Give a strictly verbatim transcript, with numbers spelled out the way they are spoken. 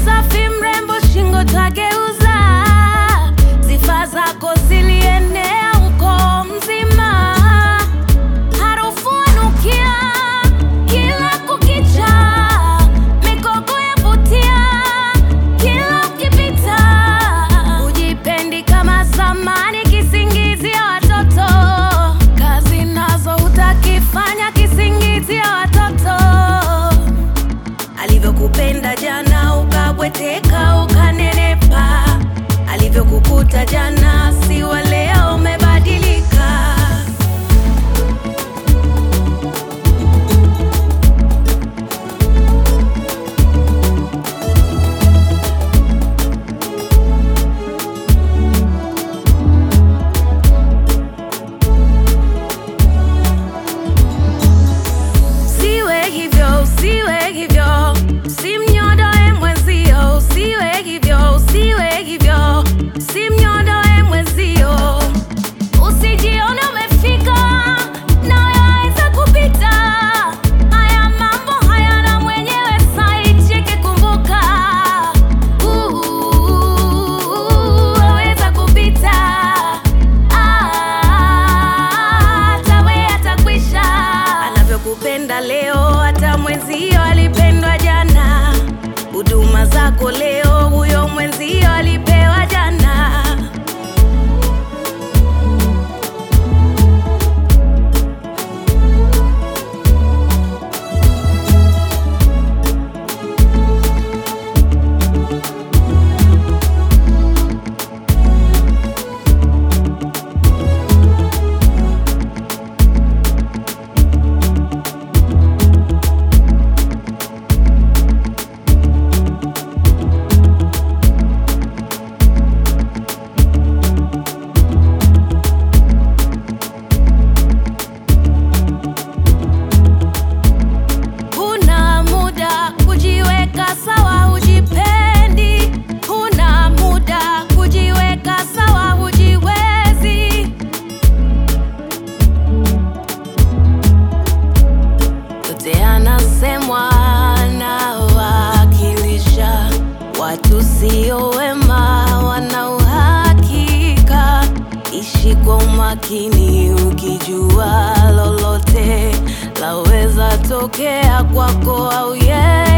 safi mrembo, shingo twageuza. Sifa zako zilienea uko mzima. Harufu nukia kila kukicha, mikogo yavutia kila ukipita. Ujipendi kama zamani, kisingizia watoto. Kazi nazo utakifanya, kisingizia watoto. Alivyokupenda jana ukabweteka ukanenepa, alivyokukuta jana si wa leo, umebadilika. Usiwe hivyo, usiwe hivyo, usimnyodoe mwenzio. Usiwe hivyo, usiwe hivyo, usimnyodoe mwenzio. Usijione umefika na waweza kupita. Haya mambo hayana mwenyewe, saicheke kumbuka. Waweza kupita, hata we atakwisha. Anavyokupenda leo, hata mwenzio alipendwa jana. Huduma zako leo, huyo mwenzio alipewa jana. Huna muda kujiweka sawa, hujipendi. Huna muda kujiweka sawa, hujiwezi. Yote yanasemwa na wakilisha watu, sio wema, wana uhakika. Ishi kwa umakini, ukijua lolote laweza tokea kwako au yeye.